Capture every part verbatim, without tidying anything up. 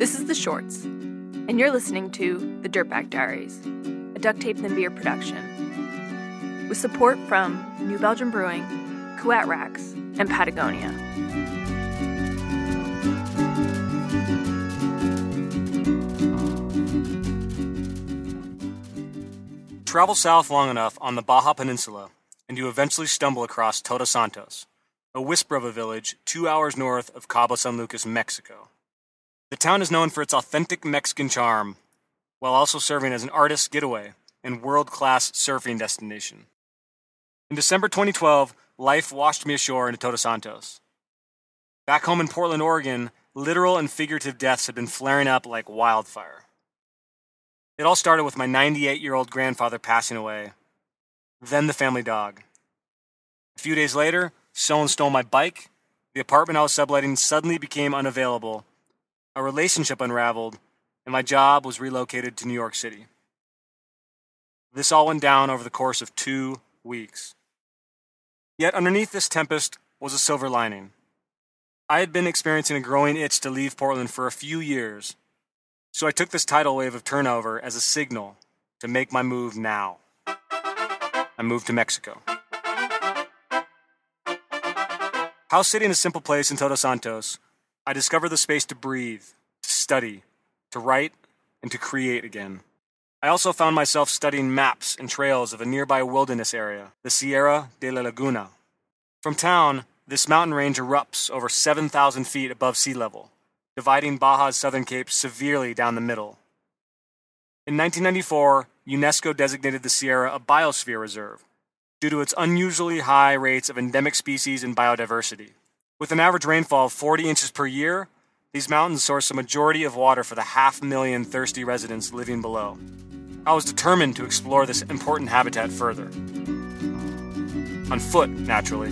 This is The Shorts, and you're listening to The Dirtbag Diaries, a Duct Tape and Beer production, with support from New Belgium Brewing, Kuat Racks, and Patagonia. Travel south long enough on the Baja Peninsula, and you eventually stumble across Todos Santos, a whisper of a village two hours north of Cabo San Lucas, Mexico. The town is known for its authentic Mexican charm, while also serving as an artist's getaway and world-class surfing destination. In December twenty twelve, life washed me ashore into Todos Santos. Back home in Portland, Oregon, literal and figurative deaths had been flaring up like wildfire. It all started with my ninety-eight-year-old grandfather passing away, then the family dog. A few days later, someone stole my bike, the apartment I was subletting suddenly became unavailable, a relationship unraveled, and my job was relocated to New York City. This all went down over the course of two weeks. Yet underneath this tempest was a silver lining. I had been experiencing a growing itch to leave Portland for a few years, so I took this tidal wave of turnover as a signal to make my move now. I moved to Mexico. House sitting in a simple place in Todos Santos, I discovered the space to breathe, to study, to write, and to create again. I also found myself studying maps and trails of a nearby wilderness area, the Sierra de la Laguna. From town, this mountain range erupts over seven thousand feet above sea level, dividing Baja's southern cape severely down the middle. In nineteen ninety-four, UNESCO designated the Sierra a biosphere reserve due to its unusually high rates of endemic species and biodiversity. With an average rainfall of forty inches per year, these mountains source a majority of water for the half million thirsty residents living below. I was determined to explore this important habitat further. On foot, naturally.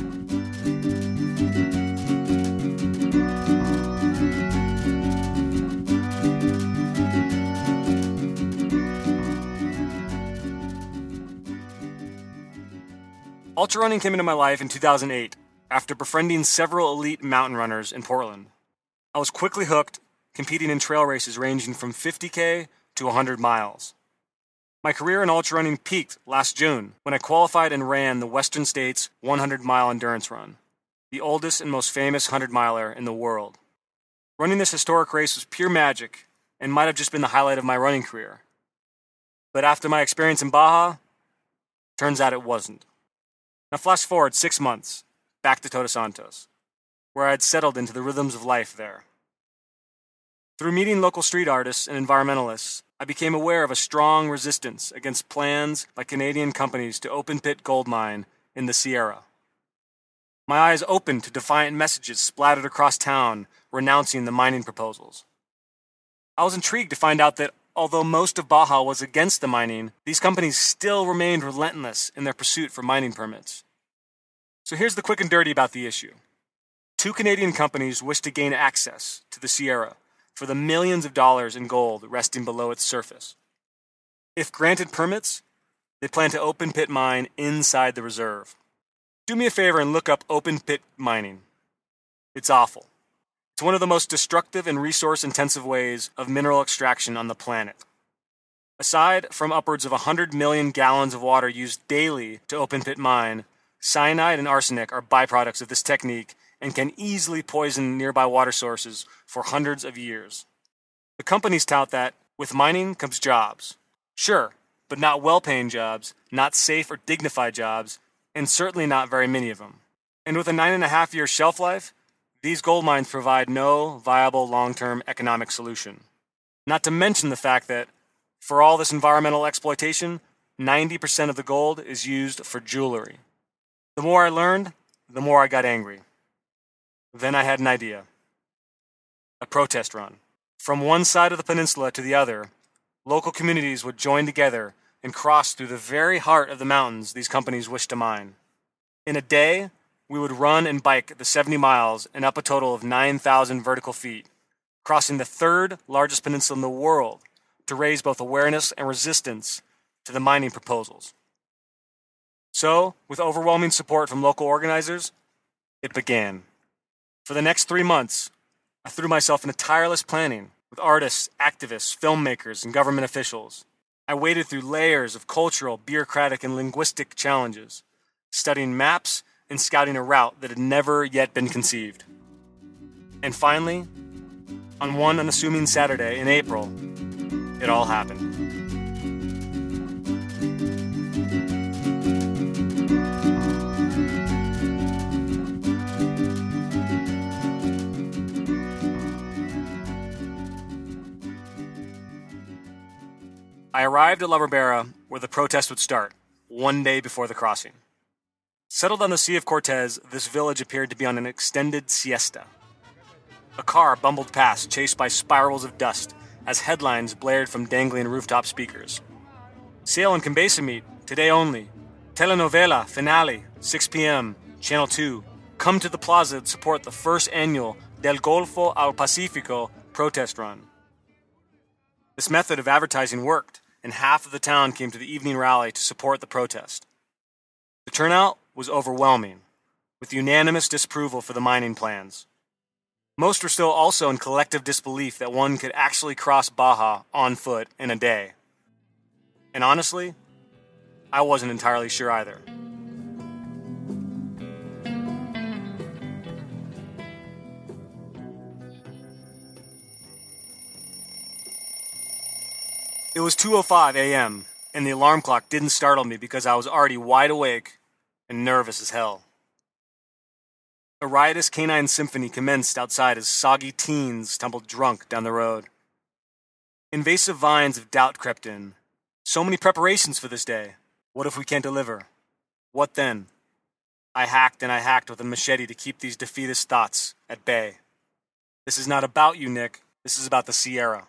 Ultra running came into my life in two thousand eight, after befriending several elite mountain runners in Portland. I was quickly hooked, competing in trail races ranging from fifty K to one hundred miles. My career in ultra running peaked last June when I qualified and ran the Western States one hundred mile endurance run, the oldest and most famous one hundred miler in the world. Running this historic race was pure magic and might have just been the highlight of my running career. But after my experience in Baja, turns out it wasn't. Now flash forward six months, back to Todos Santos, where I had settled into the rhythms of life there. Through meeting local street artists and environmentalists, I became aware of a strong resistance against plans by Canadian companies to open-pit gold mine in the Sierra. My eyes opened to defiant messages splattered across town renouncing the mining proposals. I was intrigued to find out that although most of Baja was against the mining, these companies still remained relentless in their pursuit for mining permits. So here's the quick and dirty about the issue. Two Canadian companies wish to gain access to the Sierra for the millions of dollars in gold resting below its surface. If granted permits, they plan to open-pit mine inside the reserve. Do me a favor and look up open-pit mining. It's awful. It's one of the most destructive and resource-intensive ways of mineral extraction on the planet. Aside from upwards of one hundred million gallons of water used daily to open-pit mine, cyanide and arsenic are byproducts of this technique and can easily poison nearby water sources for hundreds of years. The companies tout that with mining comes jobs. Sure, but not well-paying jobs, not safe or dignified jobs, and certainly not very many of them. And with a nine and a half year shelf life, these gold mines provide no viable long-term economic solution. Not to mention the fact that, for all this environmental exploitation, ninety percent of the gold is used for jewelry. The more I learned, the more I got angry. Then I had an idea. A protest run. From one side of the peninsula to the other, local communities would join together and cross through the very heart of the mountains these companies wish to mine. In a day, we would run and bike the seventy miles and up a total of nine thousand vertical feet, crossing the third largest peninsula in the world to raise both awareness and resistance to the mining proposals. So, with overwhelming support from local organizers, it began. For the next three months, I threw myself into tireless planning, with artists, activists, filmmakers, and government officials. I waded through layers of cultural, bureaucratic, and linguistic challenges, studying maps and scouting a route that had never yet been conceived. And finally, on one unassuming Saturday in April, it all happened. I arrived at La Ribera where the protest would start, one day before the crossing. Settled on the Sea of Cortez, this village appeared to be on an extended siesta. A car bumbled past, chased by spirals of dust, as headlines blared from dangling rooftop speakers. Sale on Cambesa meat, today only. Telenovela, finale, six p.m., Channel two. Come to the plaza to support the first annual Del Golfo al Pacifico protest run. This method of advertising worked, and half of the town came to the evening rally to support the protest. The turnout was overwhelming, with unanimous disapproval for the mining plans. Most were still also in collective disbelief that one could actually cross Baja on foot in a day. And honestly, I wasn't entirely sure either. It was two oh five a.m., and the alarm clock didn't startle me because I was already wide awake and nervous as hell. A riotous canine symphony commenced outside as soggy teens tumbled drunk down the road. Invasive vines of doubt crept in. So many preparations for this day. What if we can't deliver? What then? I hacked and I hacked with a machete to keep these defeatist thoughts at bay. This is not about you, Nick. This is about the Sierra.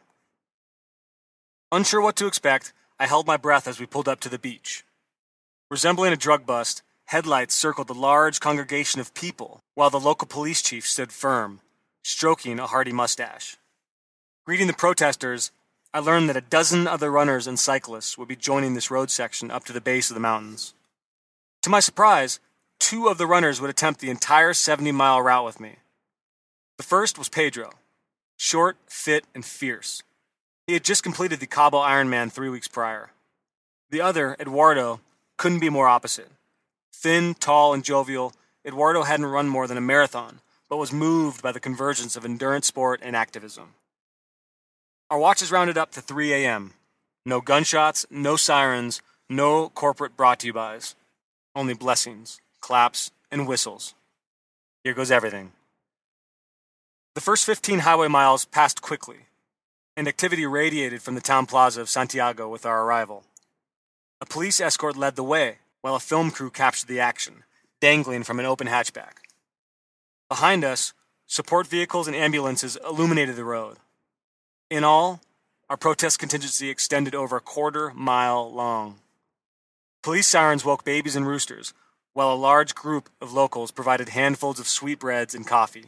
Unsure what to expect, I held my breath as we pulled up to the beach. Resembling a drug bust, headlights circled the large congregation of people, while the local police chief stood firm, stroking a hardy mustache. Greeting the protesters, I learned that a dozen other runners and cyclists would be joining this road section up to the base of the mountains. To my surprise, two of the runners would attempt the entire seventy-mile route with me. The first was Pedro, short, fit, and fierce. He had just completed the Cabo Ironman three weeks prior. The other, Eduardo, couldn't be more opposite. Thin, tall, and jovial, Eduardo hadn't run more than a marathon, but was moved by the convergence of endurance sport and activism. Our watches rounded up to three a.m. No gunshots, no sirens, no corporate brought-to-you-bys. Only blessings, claps, and whistles. Here goes everything. The first fifteen highway miles passed quickly, and activity radiated from the town plaza of Santiago with our arrival. A police escort led the way, while a film crew captured the action, dangling from an open hatchback. Behind us, support vehicles and ambulances illuminated the road. In all, our protest contingency extended over a quarter mile long. Police sirens woke babies and roosters, while a large group of locals provided handfuls of sweetbreads and coffee.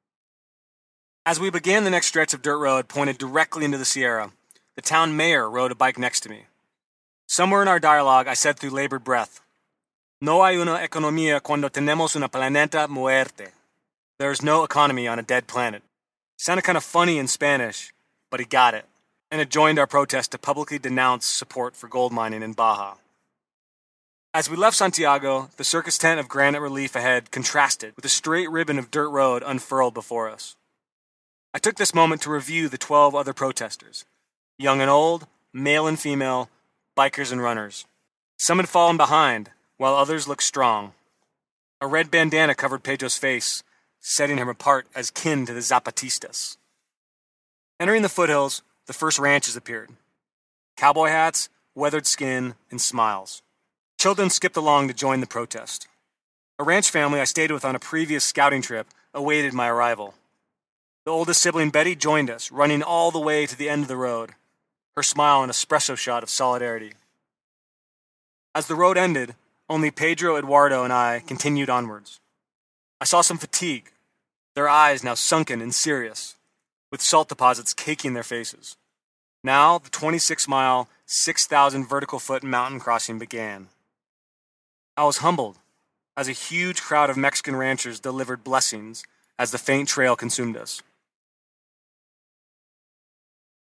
As we began the next stretch of dirt road pointed directly into the Sierra, the town mayor rode a bike next to me. Somewhere in our dialogue, I said through labored breath, "No hay una economía cuando tenemos una planeta muerte." There is no economy on a dead planet. It sounded kind of funny in Spanish, but he got it, and it joined our protest to publicly denounce support for gold mining in Baja. As we left Santiago, the circus tent of granite relief ahead contrasted with a straight ribbon of dirt road unfurled before us. I took this moment to review the twelve other protesters, young and old, male and female, bikers and runners. Some had fallen behind, while others looked strong. A red bandana covered Pedro's face, setting him apart as kin to the Zapatistas. Entering the foothills, the first ranches appeared. Cowboy hats, weathered skin, and smiles. Children skipped along to join the protest. A ranch family I stayed with on a previous scouting trip awaited my arrival. The oldest sibling, Betty, joined us, running all the way to the end of the road, her smile an espresso shot of solidarity. As the road ended, only Pedro, Eduardo, and I continued onwards. I saw some fatigue, their eyes now sunken and serious, with salt deposits caking their faces. Now the twenty-six mile, six thousand vertical foot mountain crossing began. I was humbled as a huge crowd of Mexican ranchers delivered blessings as the faint trail consumed us.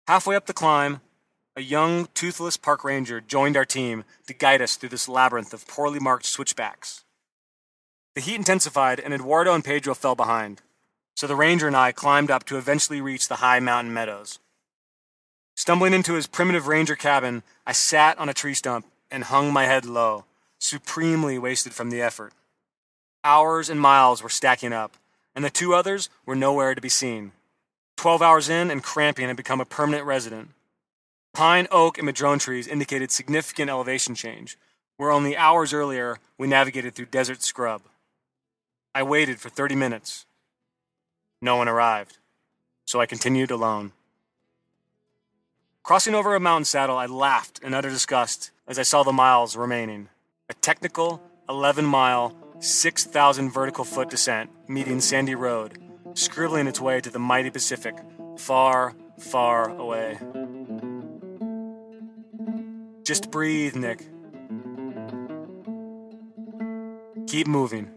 Halfway up the climb, a young, toothless park ranger joined our team to guide us through this labyrinth of poorly marked switchbacks. The heat intensified, and Eduardo and Pedro fell behind, so the ranger and I climbed up to eventually reach the high mountain meadows. Stumbling into his primitive ranger cabin, I sat on a tree stump and hung my head low, supremely wasted from the effort. Hours and miles were stacking up, and the two others were nowhere to be seen. Twelve hours in, and cramping had become a permanent resident. Pine, oak, and madrone trees indicated significant elevation change, where only hours earlier we navigated through desert scrub. I waited for thirty minutes. No one arrived, so I continued alone. Crossing over a mountain saddle, I laughed in utter disgust as I saw the miles remaining. A technical eleven-mile, six thousand vertical foot descent meeting Sandy Road, scribbling its way to the mighty Pacific, far, far away. Just breathe, Nick. Keep moving.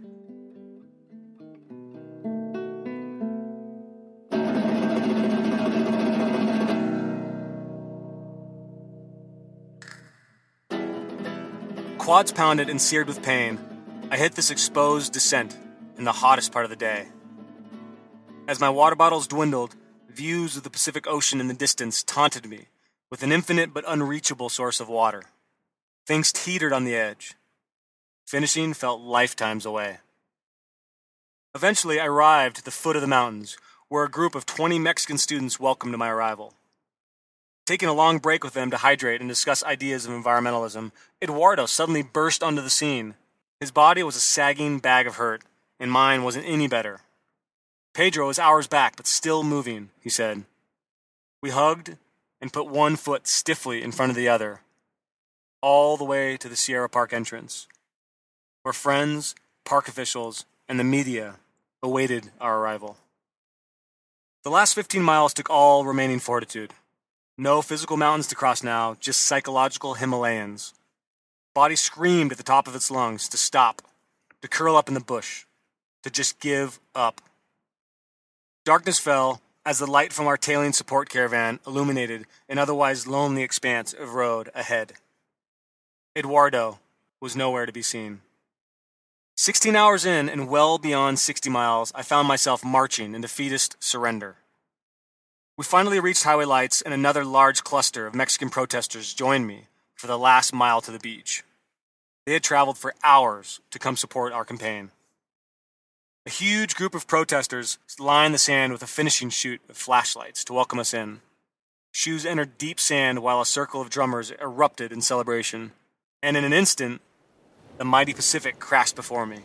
Quads pounded and seared with pain, I hit this exposed descent in the hottest part of the day. As my water bottles dwindled, views of the Pacific Ocean in the distance taunted me with an infinite but unreachable source of water. Things teetered on the edge. Finishing felt lifetimes away. Eventually, I arrived at the foot of the mountains, where a group of twenty Mexican students welcomed my arrival. Taking a long break with them to hydrate and discuss ideas of environmentalism, Eduardo suddenly burst onto the scene. His body was a sagging bag of hurt, and mine wasn't any better. Pedro was hours back, but still moving, he said. We hugged and put one foot stiffly in front of the other, all the way to the Sierra Park entrance, where friends, park officials, and the media awaited our arrival. The last fifteen miles took all remaining fortitude. No physical mountains to cross now, just psychological Himalayans. Body screamed at the top of its lungs to stop, to curl up in the bush, to just give up. Darkness fell as the light from our tailing support caravan illuminated an otherwise lonely expanse of road ahead. Eduardo was nowhere to be seen. Sixteen hours in and well beyond sixty miles, I found myself marching in defeatist surrender. We finally reached highway lights, and another large cluster of Mexican protesters joined me for the last mile to the beach. They had traveled for hours to come support our campaign. A huge group of protesters lined the sand with a finishing chute of flashlights to welcome us in. Shoes entered deep sand while a circle of drummers erupted in celebration, and in an instant, the mighty Pacific crashed before me.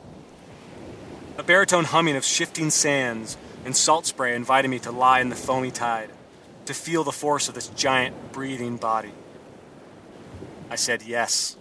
A baritone humming of shifting sands and salt spray invited me to lie in the foamy tide, to feel the force of this giant, breathing body. I said yes.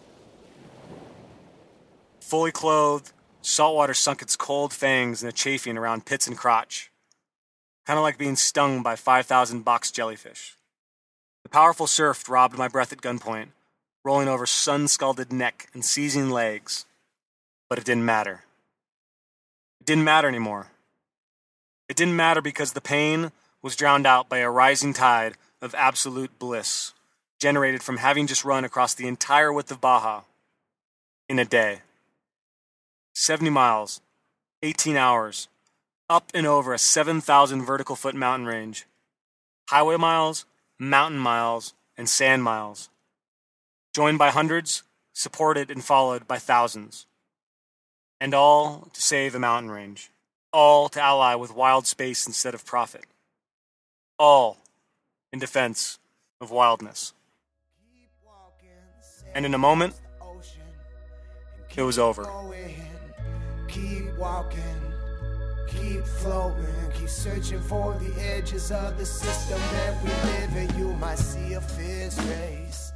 Fully clothed, saltwater sunk its cold fangs in the chafing around pits and crotch, kind of like being stung by five thousand box jellyfish. The powerful surf robbed my breath at gunpoint, rolling over sun-scalded neck and seizing legs. But it didn't matter. It didn't matter anymore. It didn't matter because the pain was drowned out by a rising tide of absolute bliss, generated from having just run across the entire width of Baja in a day. seventy miles, eighteen hours, up and over a seven thousand vertical foot mountain range. Highway miles, mountain miles, and sand miles. Joined by hundreds, supported and followed by thousands. And all to save a mountain range. All to ally with wild space instead of profit. All in defense of wildness. And in a moment, it was over. Keep walking, keep flowing, keep searching for the edges of the system that we live in. You might see a fierce race.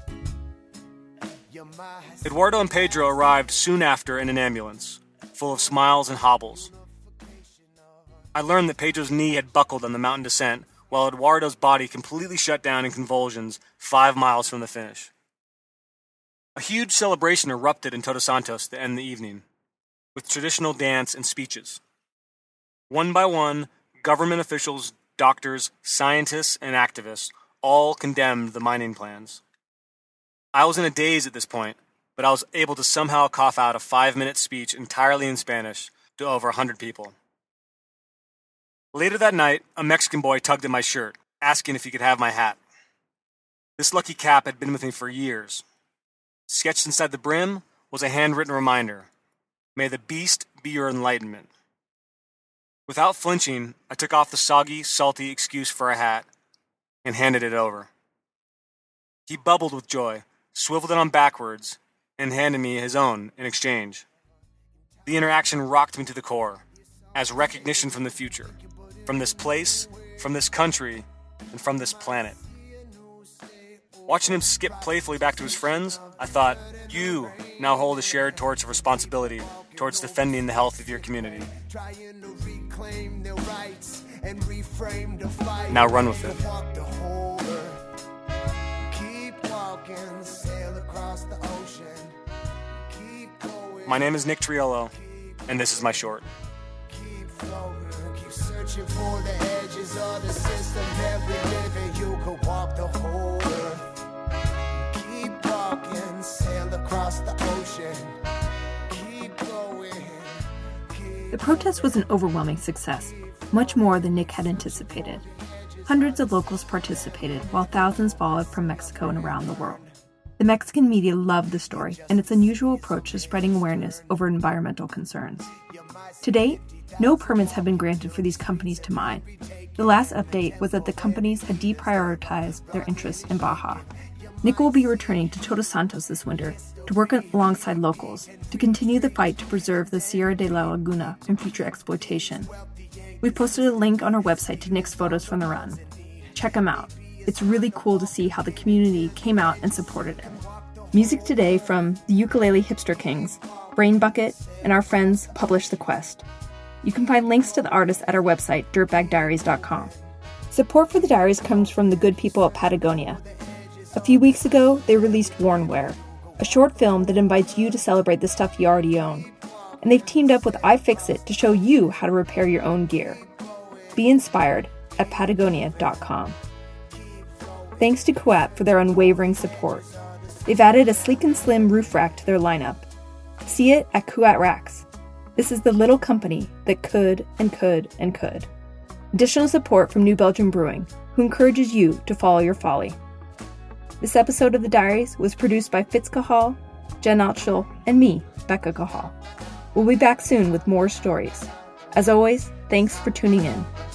Eduardo and Pedro arrived soon after in an ambulance, full of smiles and hobbles. I learned that Pedro's knee had buckled on the mountain descent, while Eduardo's body completely shut down in convulsions five miles from the finish. A huge celebration erupted in Todos Santos to end the evening, with traditional dance and speeches. One by one, government officials, doctors, scientists, and activists all condemned the mining plans. I was in a daze at this point, but I was able to somehow cough out a five-minute speech entirely in Spanish to over a hundred people. Later that night, a Mexican boy tugged at my shirt, asking if he could have my hat. This lucky cap had been with me for years. Sketched inside the brim was a handwritten reminder, "May the beast be your enlightenment." Without flinching, I took off the soggy, salty excuse for a hat and handed it over. He bubbled with joy, swiveled it on backwards, and handed me his own in exchange. The interaction rocked me to the core, as recognition from the future, from this place, from this country, and from this planet. Watching him skip playfully back to his friends, I thought, you now hold a shared torch of responsibility towards defending the health of your community. Now run with it. My name is Nick Triolo, and this is my short. Keep flowing, keep searching for the edges of the system that we live in. You could walk the whole earth. Keep walking, sail across the ocean. Keep going. Keep The protest was an overwhelming success, much more than Nick had anticipated. Hundreds of locals participated, while thousands followed from Mexico and around the world. The Mexican media loved the story and its unusual approach to spreading awareness over environmental concerns. To date, no permits have been granted for these companies to mine. The last update was that the companies had deprioritized their interests in Baja. Nick will be returning to Todos Santos this winter to work alongside locals to continue the fight to preserve the Sierra de la Laguna from future exploitation. We posted a link on our website to Nick's photos from the run. Check them out. It's really cool to see how the community came out and supported him. Music today from the Ukulele Hipster Kings, Brain Bucket, and our friends Publish the Quest. You can find links to the artists at our website, dirtbag diaries dot com. Support for the Diaries comes from the good people at Patagonia. A few weeks ago, they released Worn Wear, a short film that invites you to celebrate the stuff you already own. And they've teamed up with iFixit to show you how to repair your own gear. Be inspired at patagonia dot com. Thanks to Kuat for their unwavering support. They've added a sleek and slim roof rack to their lineup. See it at Kuat Racks. This is the little company that could and could and could. Additional support from New Belgium Brewing, who encourages you to follow your folly. This episode of The Diaries was produced by Fitz Cahal, Jen Altschul, and me, Becca Cahal. We'll be back soon with more stories. As always, thanks for tuning in.